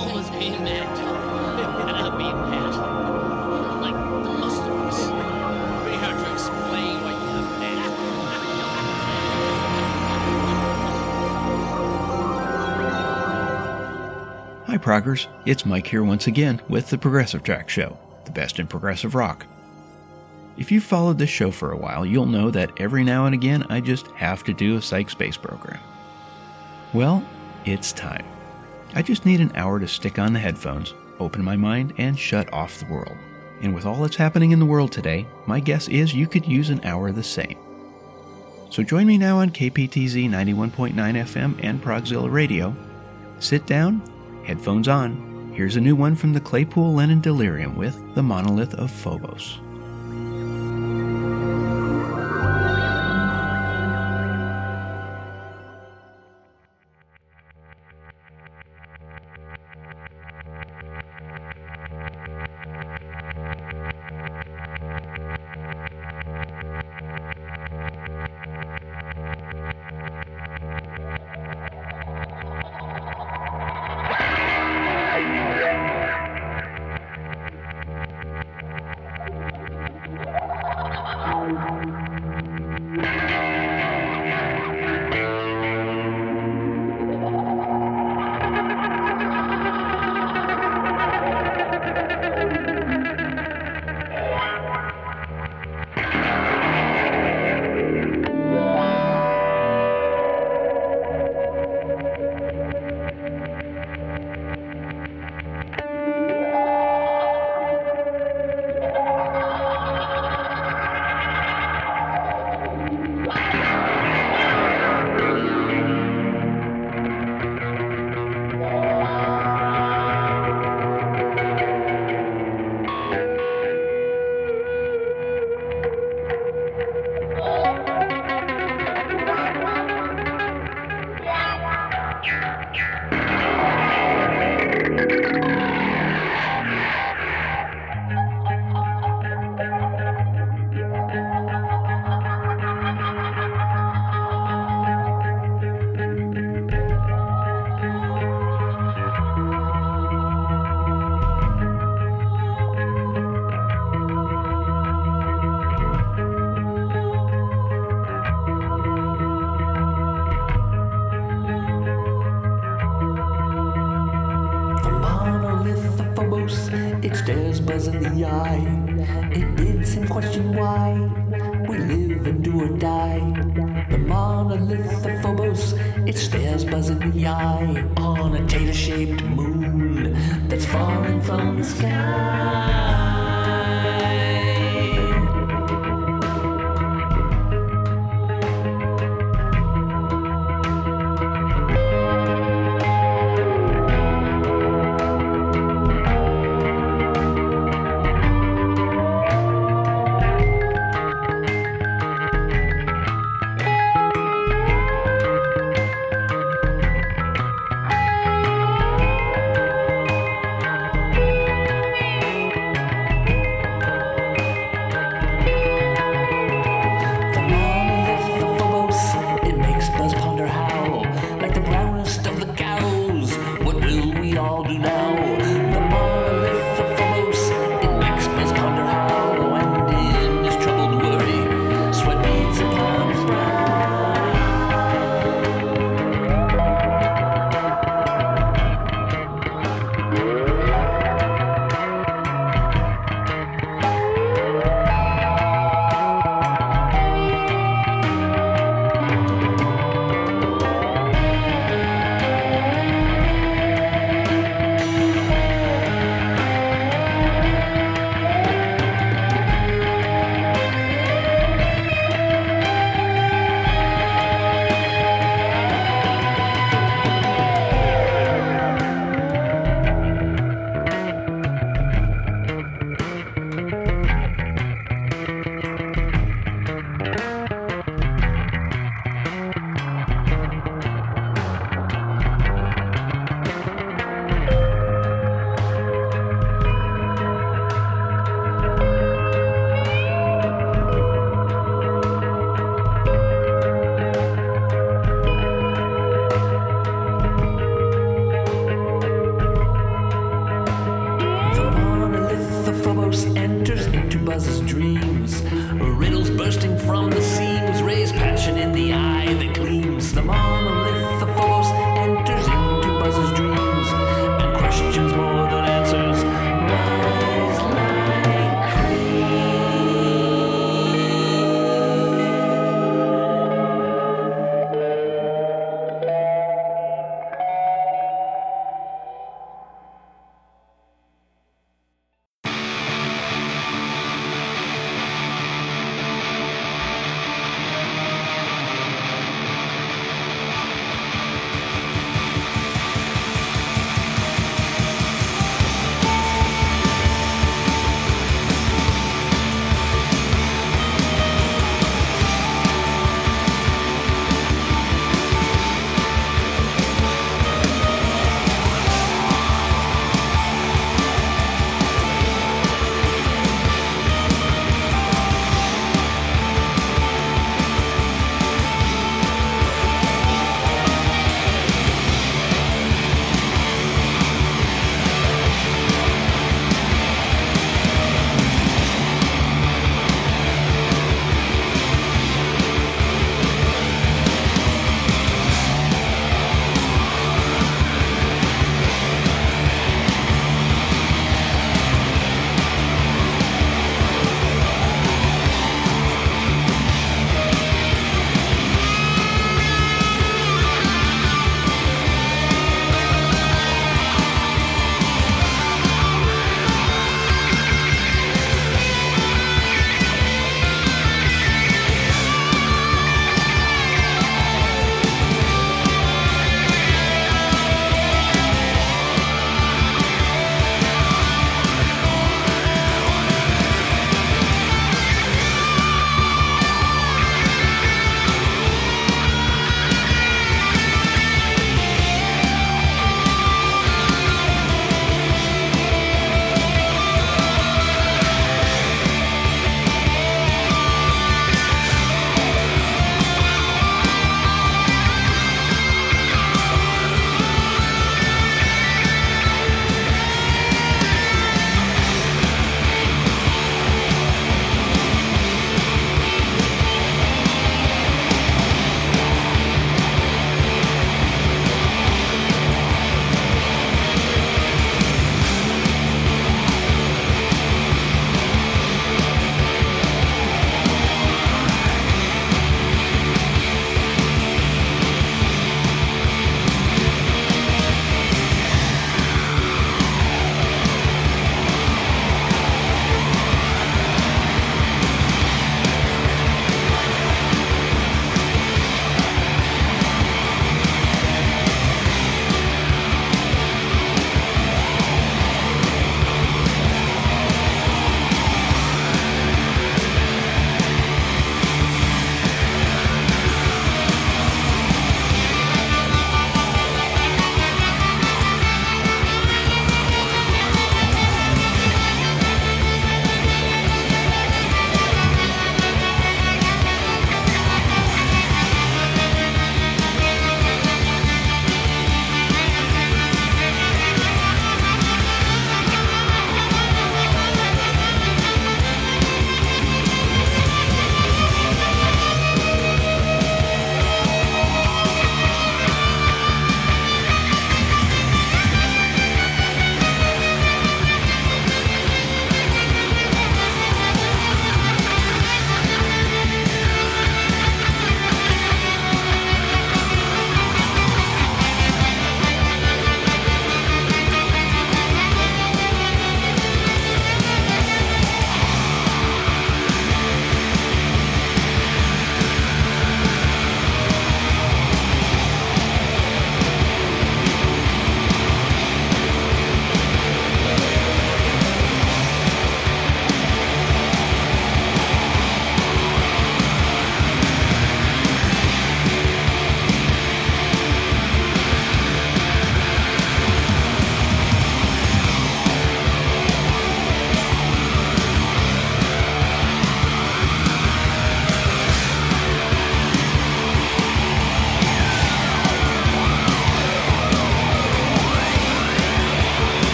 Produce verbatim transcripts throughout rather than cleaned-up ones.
always being mad. And I'm being mad. Like the most of us. Pretty hard to explain why you have mad. Hi Proggers, it's Mike here once again with the Progressive Track Show, the best in progressive rock. If you've followed this show for a while, you'll know that every now and again I just have to do a psych space program. Well, it's time. I just need an hour to stick on the headphones, open my mind, and shut off the world. And with all that's happening in the world today, my guess is you could use an hour the same. So join me now on K P T Z ninety-one point nine F M and Progzilla Radio. Sit down, headphones on. Here's a new one from the Claypool Lennon Delirium with The Monolith of Phobos.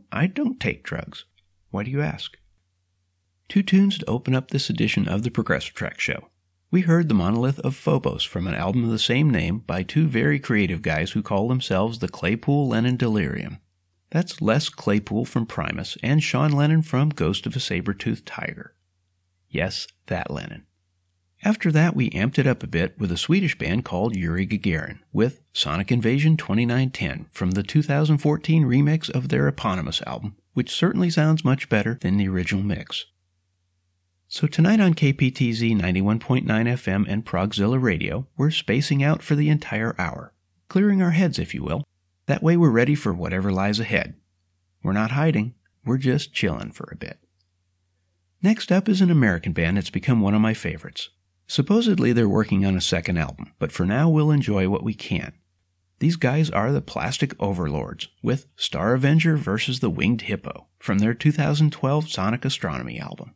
I don't take drugs. Why do you ask? Two tunes to open up this edition of the Progressive Track Show. We heard The Monolith of Phobos from an album of the same name by two very creative guys who call themselves the Claypool Lennon Delirium. That's Les Claypool from Primus and Sean Lennon from Ghost of a Saber-Toothed Tiger. Yes, that Lennon. After that, we amped it up a bit with a Swedish band called Yuri Gagarin with Sonic Invasion twenty-nine ten from the two thousand fourteen remix of their eponymous album, which certainly sounds much better than the original mix. So tonight on K P T Z ninety-one point nine F M and Progzilla Radio, we're spacing out for the entire hour, clearing our heads, if you will. That way we're ready for whatever lies ahead. We're not hiding, we're just chilling for a bit. Next up is an American band that's become one of my favorites. Supposedly they're working on a second album, but for now we'll enjoy what we can. These guys are the Plastic Overlords, with Star Avenger versus the Winged Hippo, from their two thousand twelve Sonic Astronomy album.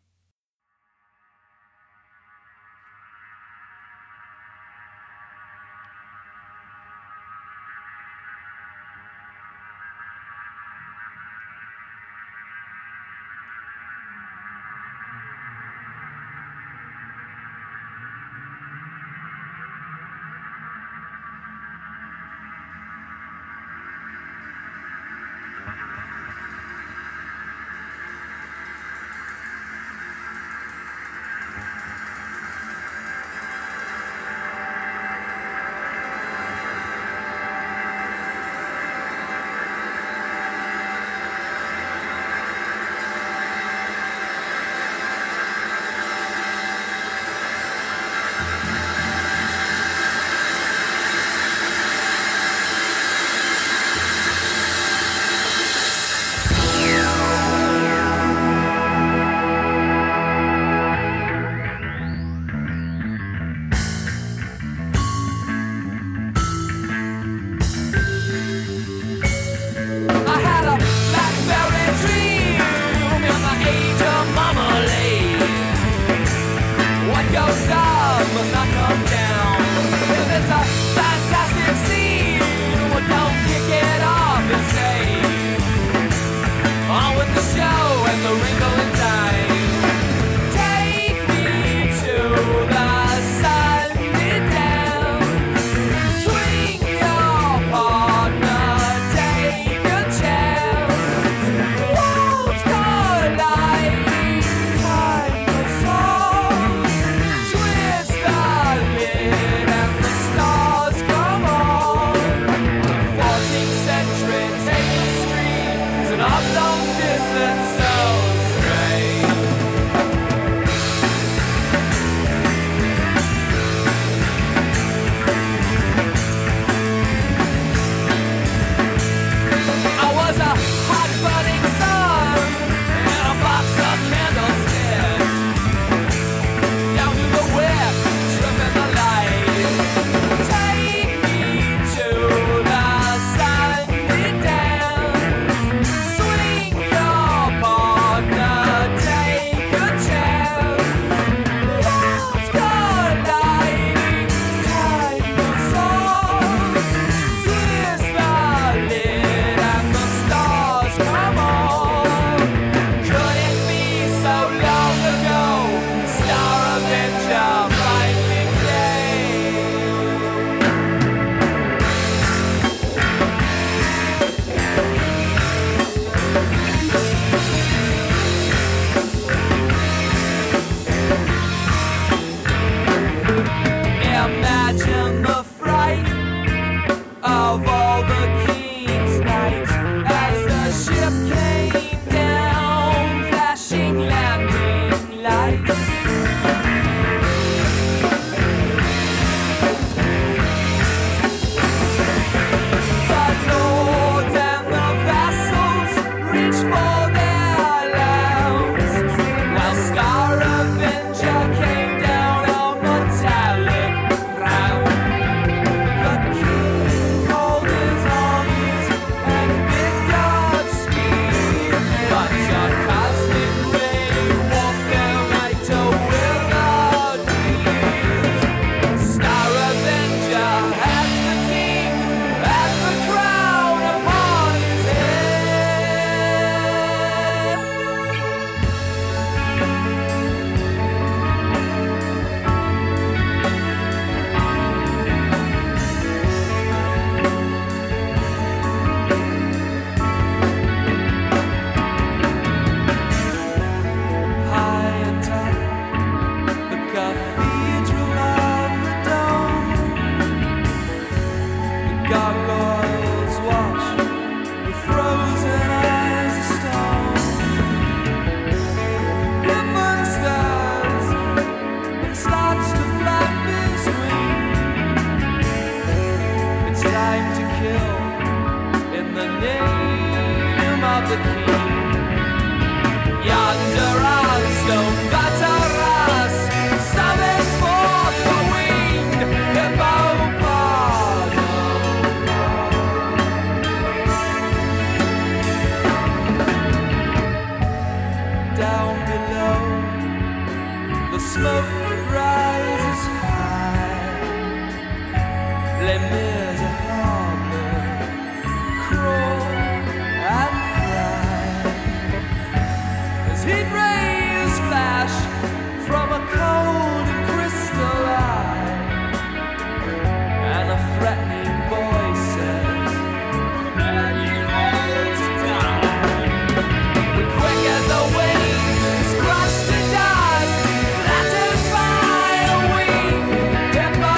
The smoke rises high. Les Mis a harbor, crawl and cry. As heat rays flash from a cold and crystal eye, and a threatening voice says, "Are you all to die?" But quick as the wings, crushed to dust, flattened by a wing, depot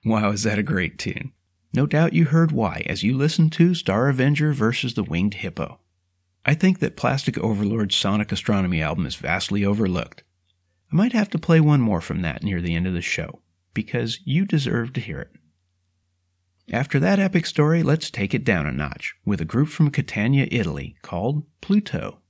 Wow, is that a great tune? No doubt you heard why as you listened to Star Avenger versus the Winged Hippo. I think that Plastic Overlord's Sonic Astronomy album is vastly overlooked. I might have to play one more from that near the end of the show, because you deserve to hear it. After that epic story, let's take it down a notch with a group from Catania, Italy called Pluto.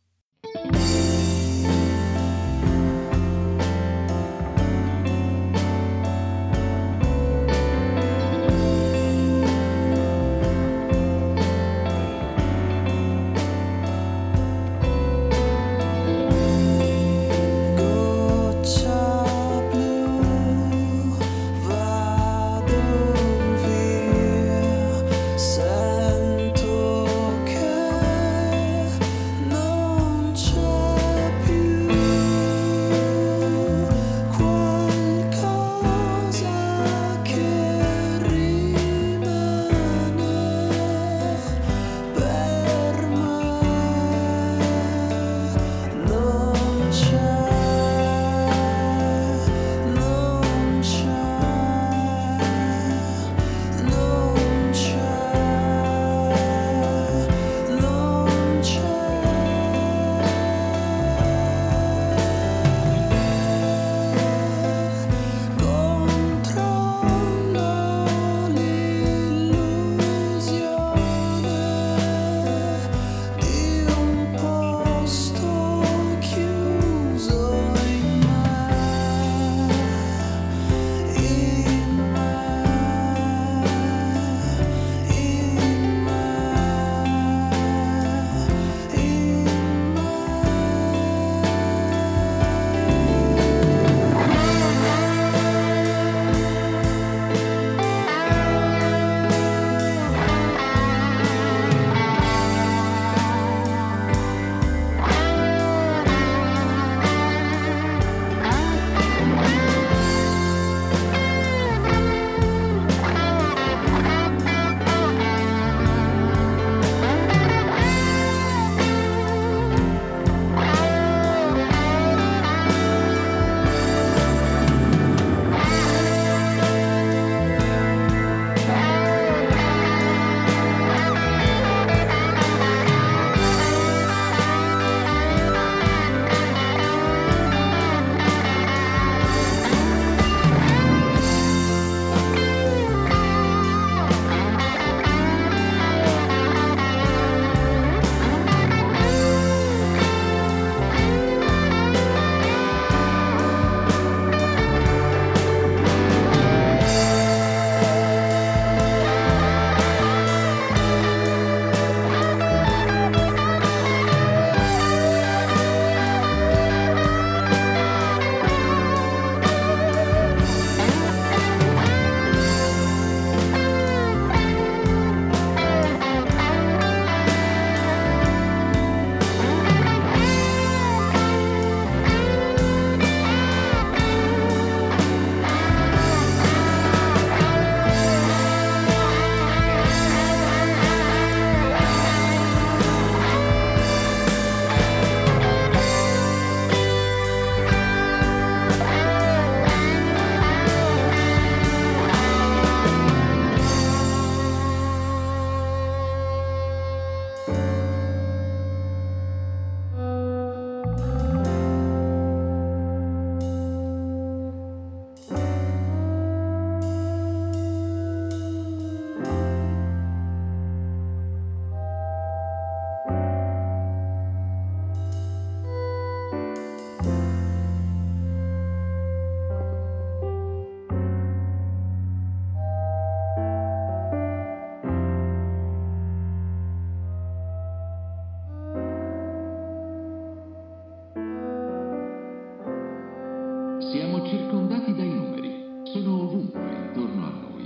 Siamo circondati dai numeri, sono ovunque intorno a noi.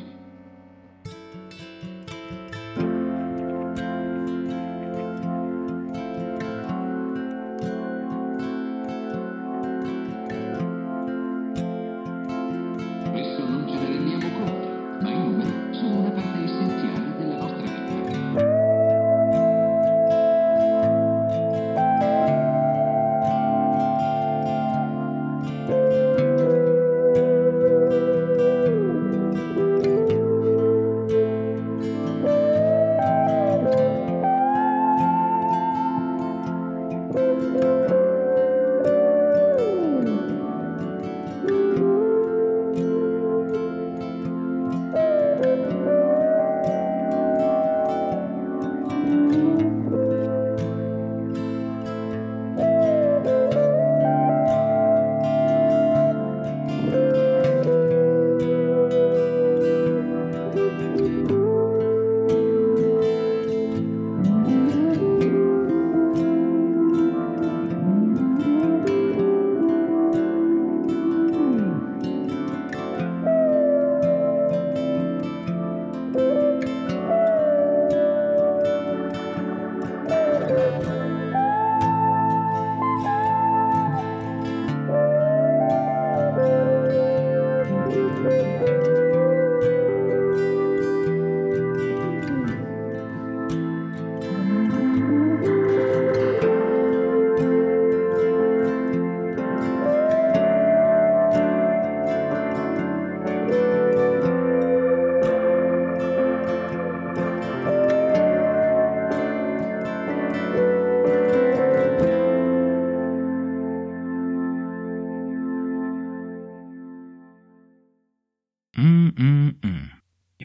Spesso non ce ne rendiamo conto, ma i numeri sono una parte essenziale della nostra vita.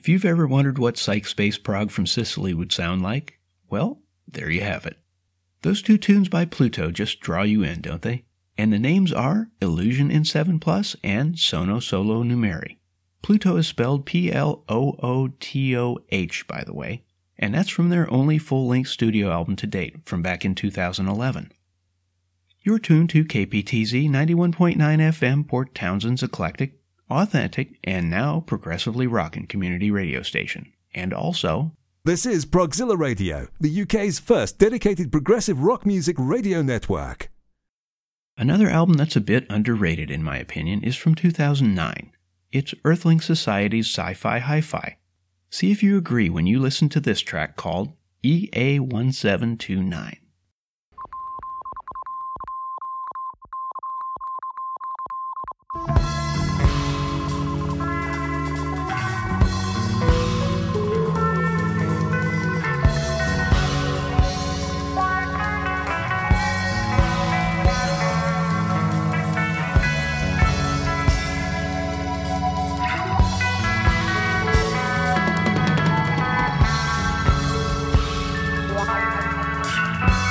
If you've ever wondered what Psych Space Prog from Sicily would sound like, well, there you have it. Those two tunes by Pluto just draw you in, don't they? And the names are Illusion in seven plus and Sono Solo Numeri. Pluto is spelled P L O O T O H, by the way, and that's from their only full-length studio album to date, from back in two thousand eleven. You're tuned to K P T Z ninety-one point nine F M, Port Townsend's eclectic, authentic, and now progressively rockin' community radio station. And also... This is Progzilla Radio, the U K's first dedicated progressive rock music radio network. Another album that's a bit underrated in my opinion is from two thousand nine. It's Earthling Society's Sci-Fi Hi-Fi. See if you agree when you listen to this track called E A one seven two nine. Wow.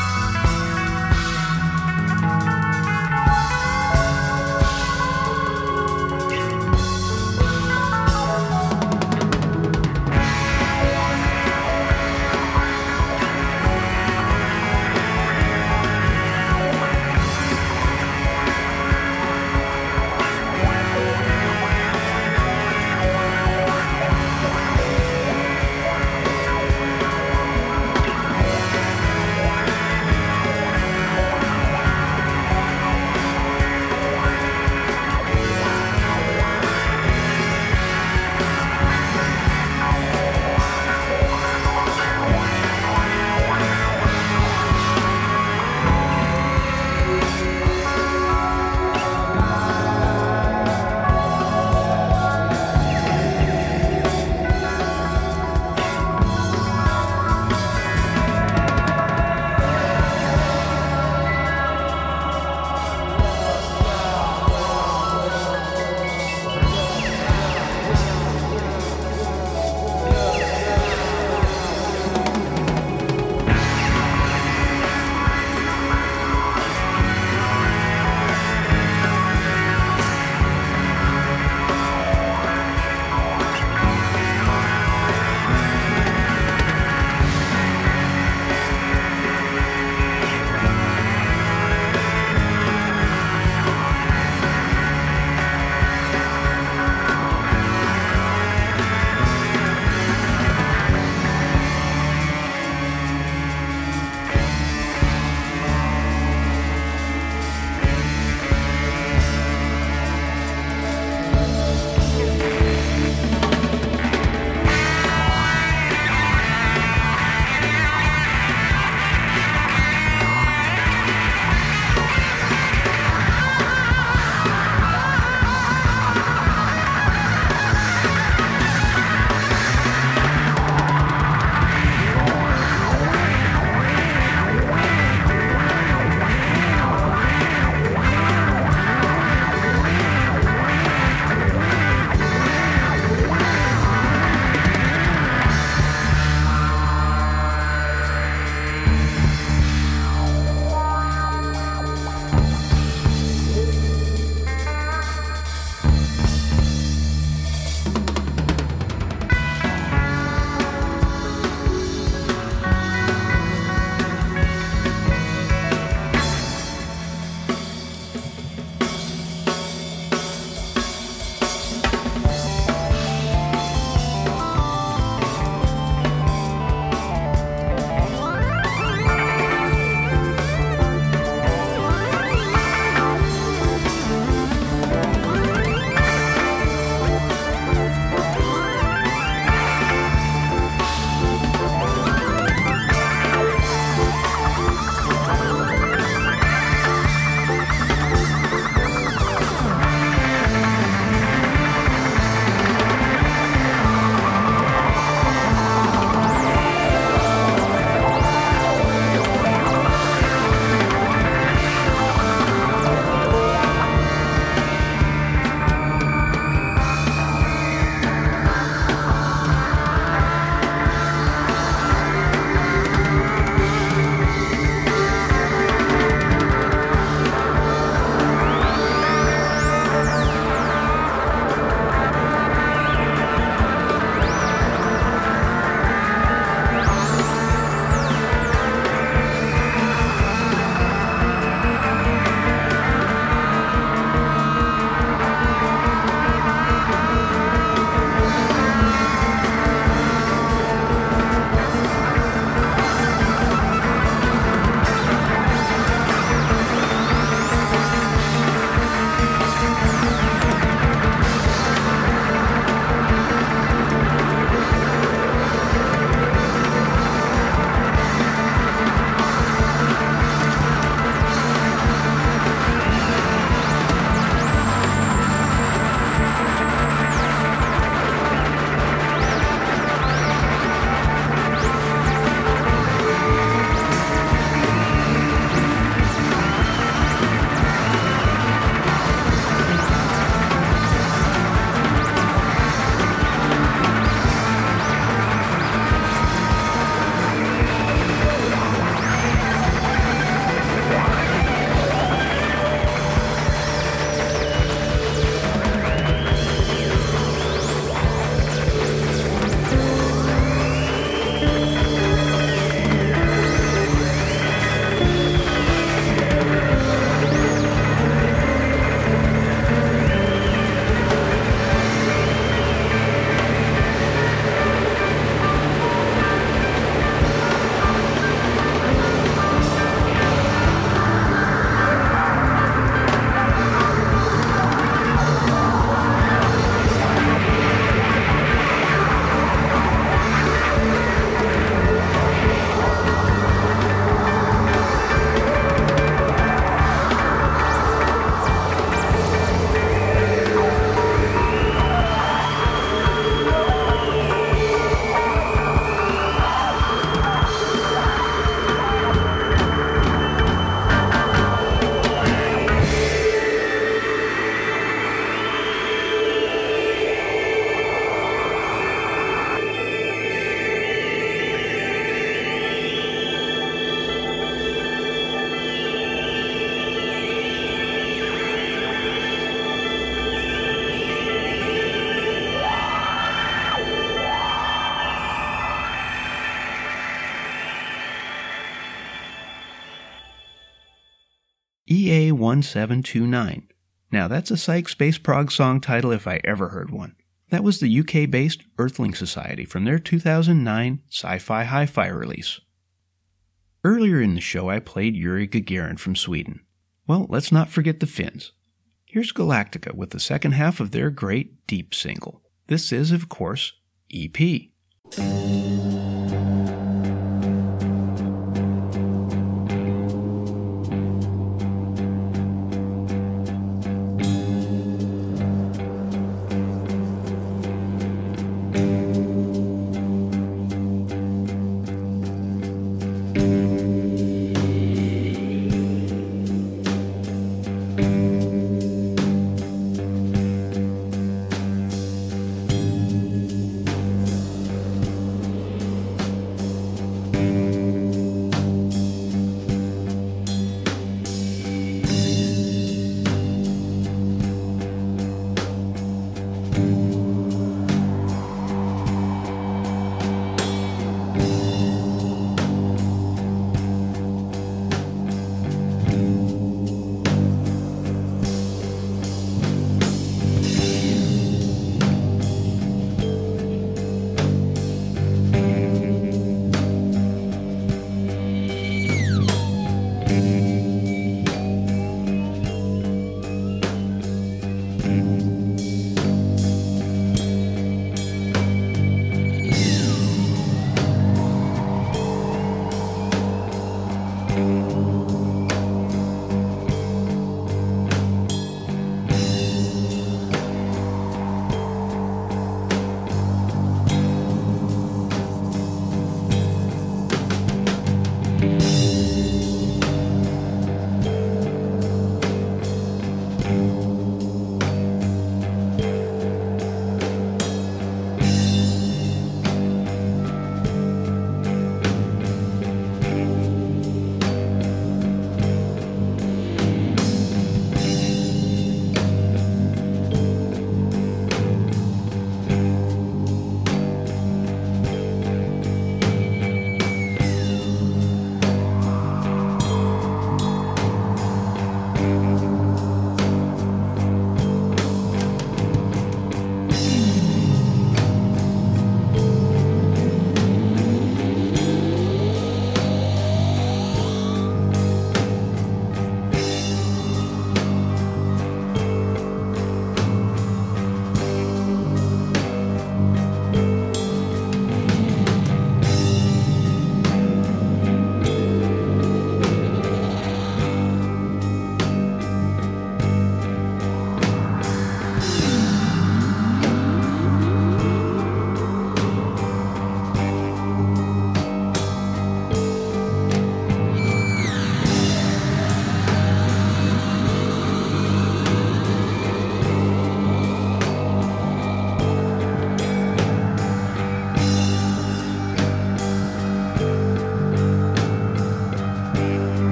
E A one seven two nine. Now that's a psych space prog song title if I ever heard one. That was the U K-based Earthling Society from their two thousand nine Sci-Fi Hi-Fi release. Earlier in the show I played Yuri Gagarin from Sweden. Well, let's not forget the Finns. Here's Galactica with the second half of their great Deep single. This is, of course, E P.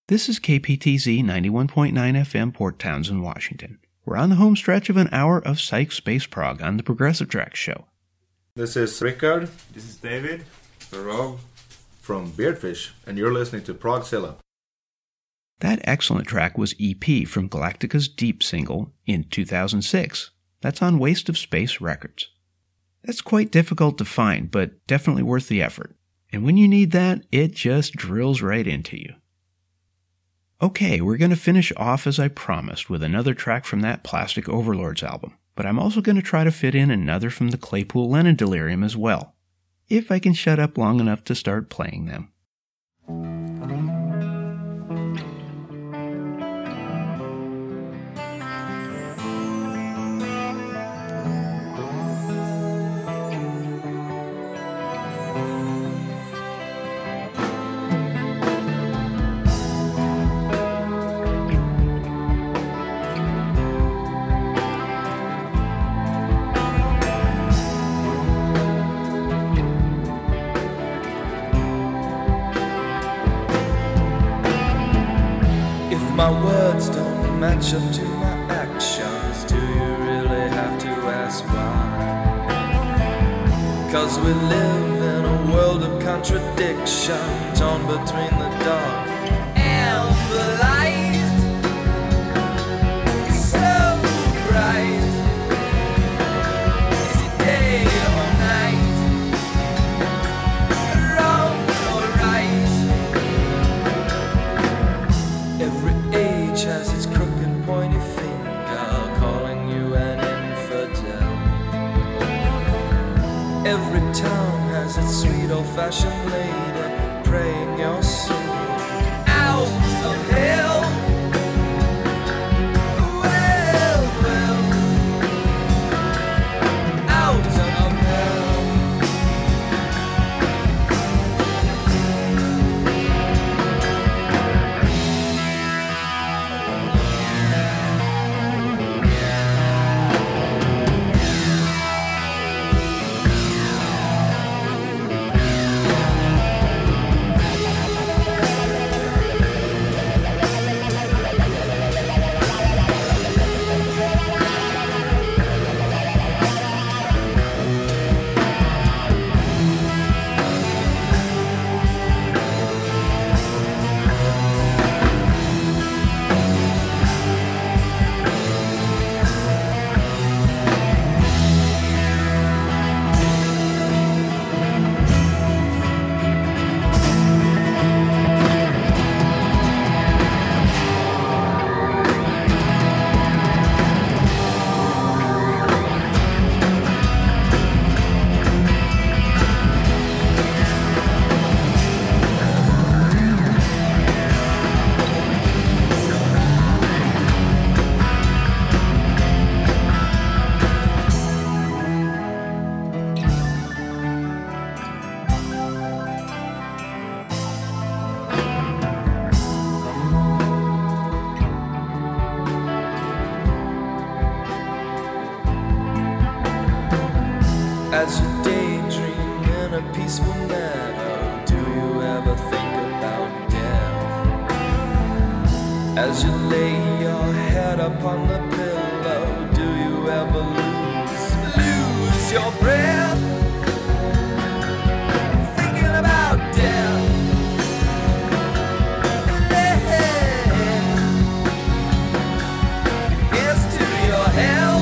This is K P T Z ninety-one point nine F M, Port Townsend, Washington. We're on the home stretch of an hour of psych space prog on the Progressive Tracks show. This is Rickard. This is David. Rob. From Beardfish, and you're listening to Progzilla. That excellent track was E P from Galactica's Deep single in two thousand six. That's on Waste of Space Records. That's quite difficult to find, but definitely worth the effort. And when you need that, it just drills right into you. Okay, we're going to finish off as I promised with another track from that Plastic Overlords album, but I'm also going to try to fit in another from the Claypool Lennon Delirium as well, if I can shut up long enough to start playing them. My words don't match up to my actions. Do you really have to ask why? 'Cause we live in a world of contradiction, torn between the dark and the light. It's so bright. Is it day or night? Wrong or right? Every age has its crooked pointy finger calling you an infidel. Every town has its sweet old-fashioned lady praying your soul out of hell. Well, well, out of hell. As you daydream in a peaceful meadow, do you ever think about death? As you lay your head upon the pillow, do you ever lose, lose your breath? Thinking about death. Here's to your health.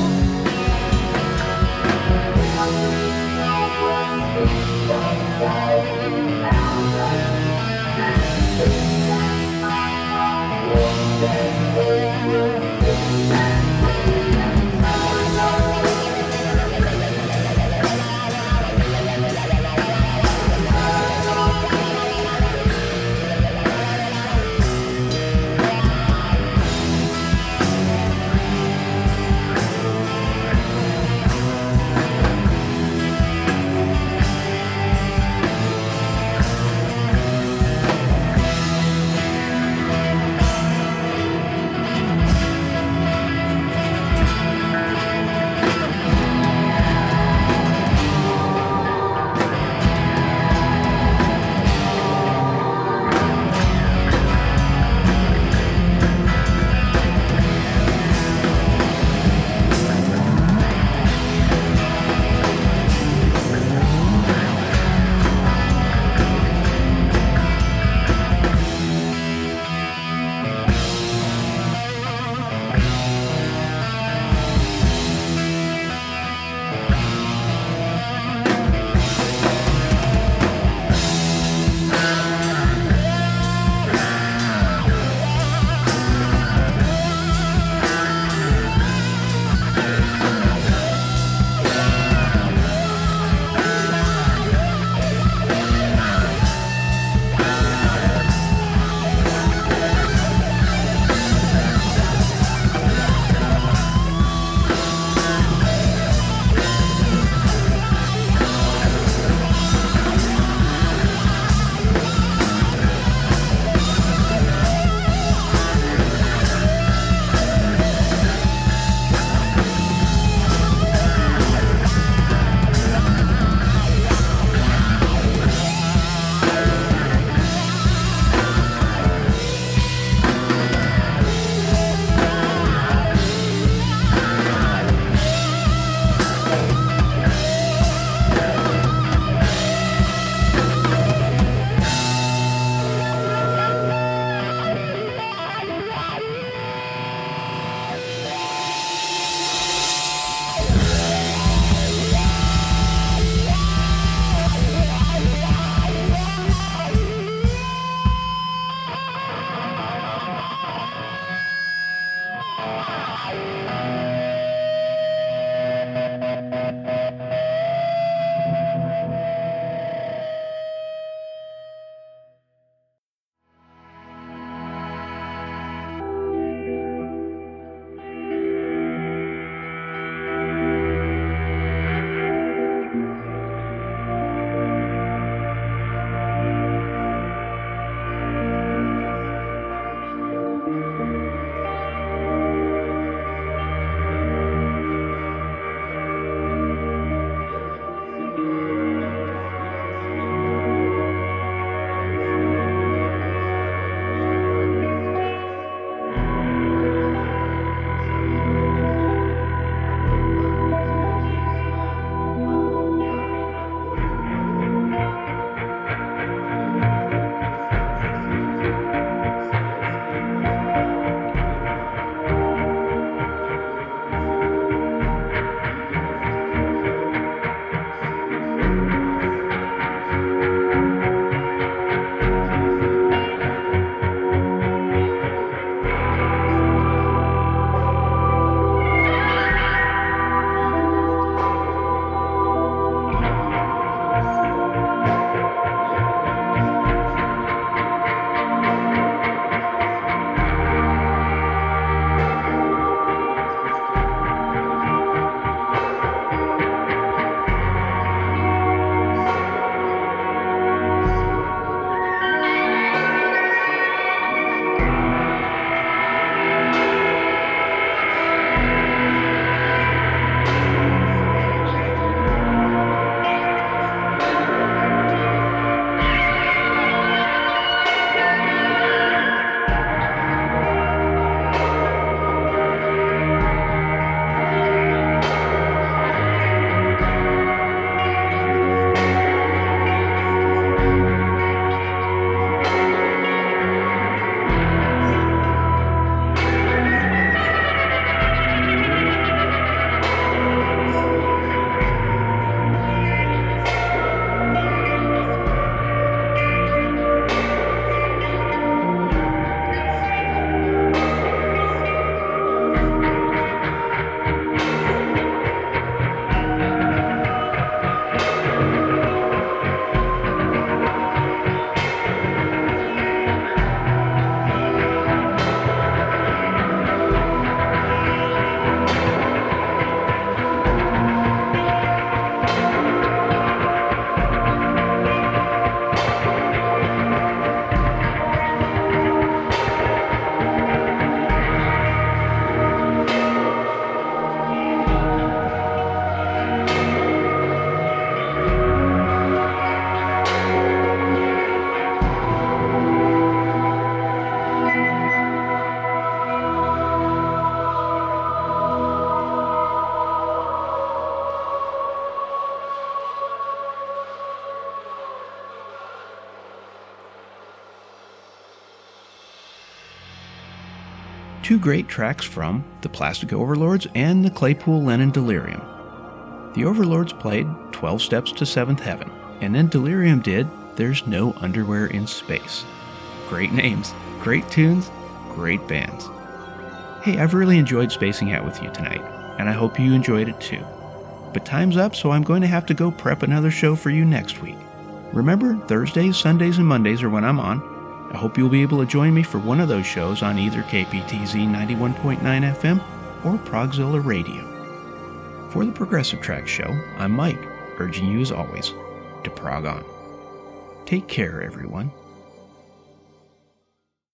two great tracks from the Plastic Overlords and the Claypool Lennon Delirium. The Overlords played twelve Steps to Seventh Heaven, and then Delirium did There's No Underwear in Space. Great names, great tunes, great bands. Hey, I've really enjoyed spacing out with you tonight, and I hope you enjoyed it too. But time's up, so I'm going to have to go prep another show for you next week. Remember, Thursdays, Sundays, and Mondays are when I'm on. I hope you'll be able to join me for one of those shows on either K P T Z ninety-one point nine F M or Progzilla Radio. For the Progressive Track Show, I'm Mike, urging you as always to prog on. Take care, everyone.